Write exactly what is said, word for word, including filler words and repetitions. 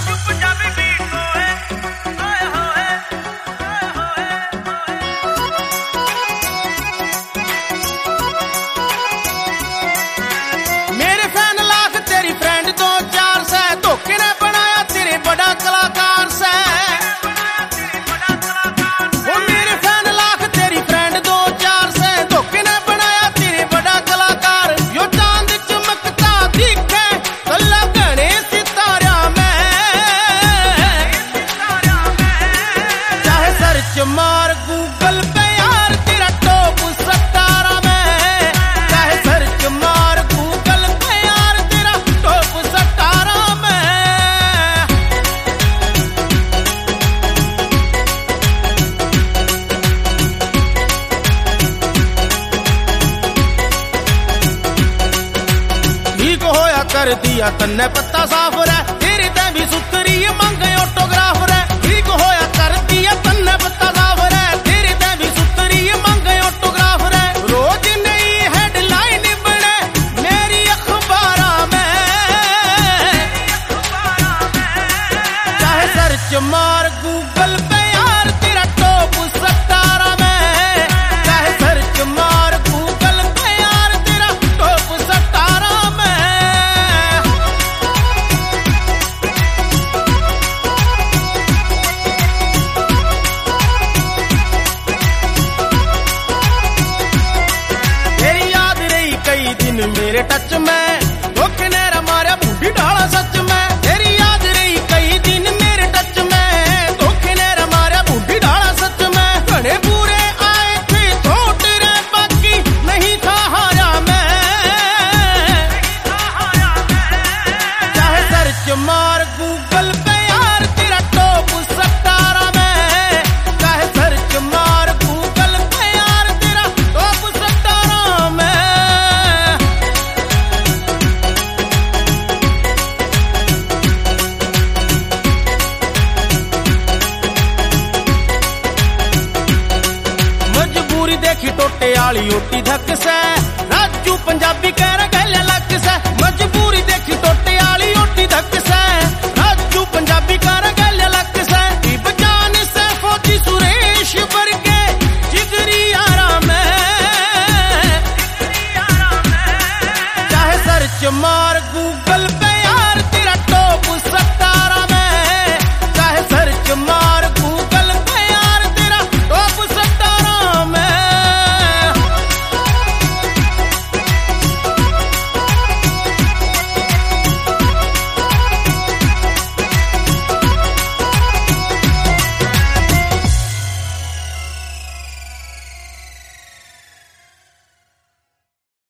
मार गूगल पे यार तेरा टॉप सतारा में, चाहे सर्च मार गूगल पे यार तेरा टॉप सतारा में। ठीक होया कर दिया तन्ने पत्ता साफ रे, तेरी ते भी सुथरी मंगे ऑटोग्राफ रे। ठीक होया कर दिया तन्ने पत्ता साफ रे, तेरी ते भी सुथरी मंगे ऑटोग्राफ रे। रोज नई हेडलाइन बने मेरी अखबारा में, चाहे सर्च मार गूगल पे यार तेरा टॉप सतारा में, चाहे सर्च मार गूगल पे यार तेरा टॉप सतारा में। मेरे टच में धोखे ने मारा बूढ़ी डाला सच में, तेरी याद रही कई दिन मेरे टच में, धोखे ने मारा बूढ़ी डाला सच में। घने पूरे आए थे थोट रे, बाकी नहीं था हारा मैं, चाहे सर्च मार गूगल पे यार तेरा टॉप सतारा में, चाहे सर्च मार गूगल पे यार तेरा टॉप सतारा में। देखी टोटे आली ओटी धक से, राजू पंजाबी कह रहा गले लक से। मजबूरी देखी टोटे आली ओटी धक से, राजू पंजाबी कह रहा गले लक से। इब जान से फौजी सुरेश वर्गे जिगरी यारा में, चाहे सर्च मार गूगल